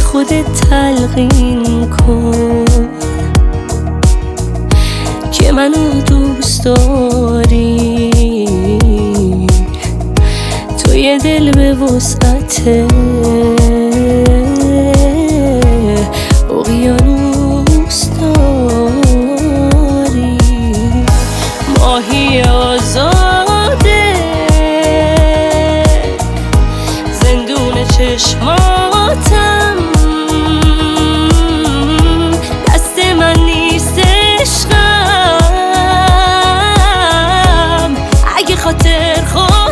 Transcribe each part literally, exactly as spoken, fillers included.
خودت تلقین کن که منو دوست داری، تو یه دل به وسعت اقیانوس داری، ماهی آزاده زندون چشماتم، دست من نیست عشقم اگه خاطر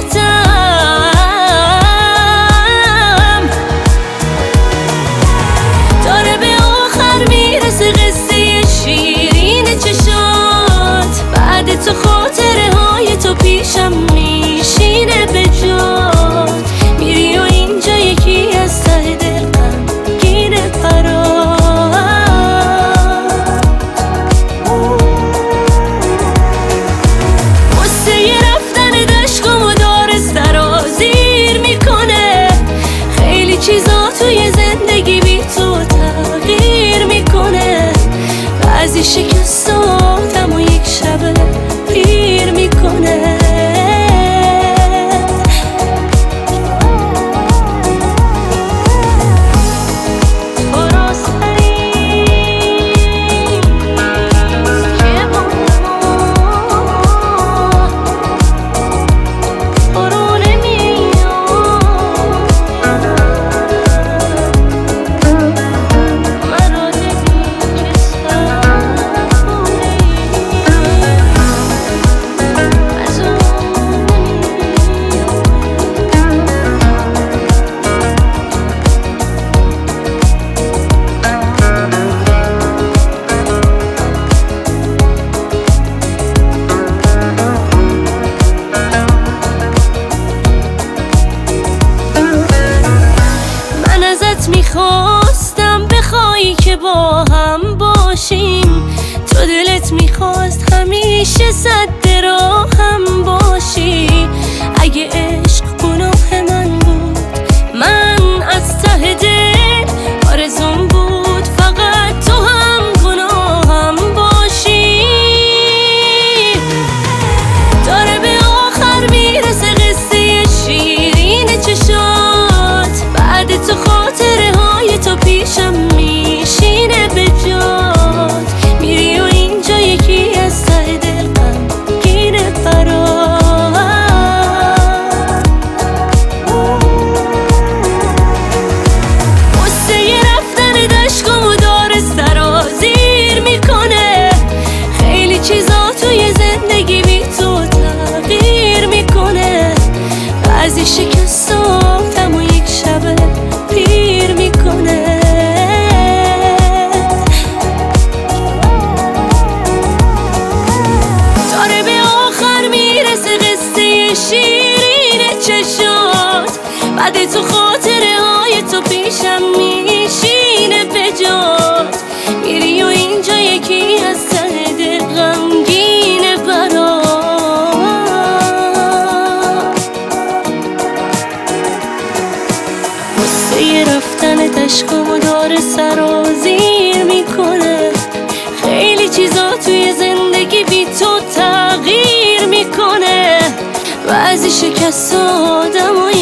خودم داره به آخر میرسه قصه شیرین چشات، بعد تو خاطره های تو پیشم میشینه به جات، میری و اینجا یکی از ته دل غمگینه برات، قصه رفتن دشکم و داره سرازیر میکنه، خیلی چیزا توی زندگی بی تو تغییر میکنه، بعضی شکستاتم و یک شب پیر میکنه. میخواستم بخوایی که با هم باشیم، تو دلت میخواست همیشه صد راه هم باشی، اگه عشق گناه من بود من از ته دل آرزوم بود فقط تو هم گناهم باشی، داره به آخر میرسه قصه شیرین چشات، بعد تو خاطره های تو پیشم میشینه به جات، میری و اینجا یکی از ته دل غمگینه برات، قصه رفتن دشکم و داره سرازیر میکنه، خیلی چیزا توی زندگی بی تو تغییر میکنه، بعضی شکستاتم و یک شب پیر میکنه، داره به آخر میرسه قصه شیرین چشات، بعد تو خاطره های تو پیشم میشینه به جات، میری و اینجا یکی از ته دل غمگینه برات، قصه رفتن دشکم و داره سرازیر میکنه، خیلی چیزا توی زندگی بی تو تغییر میکنه، بعضی شکست آدم و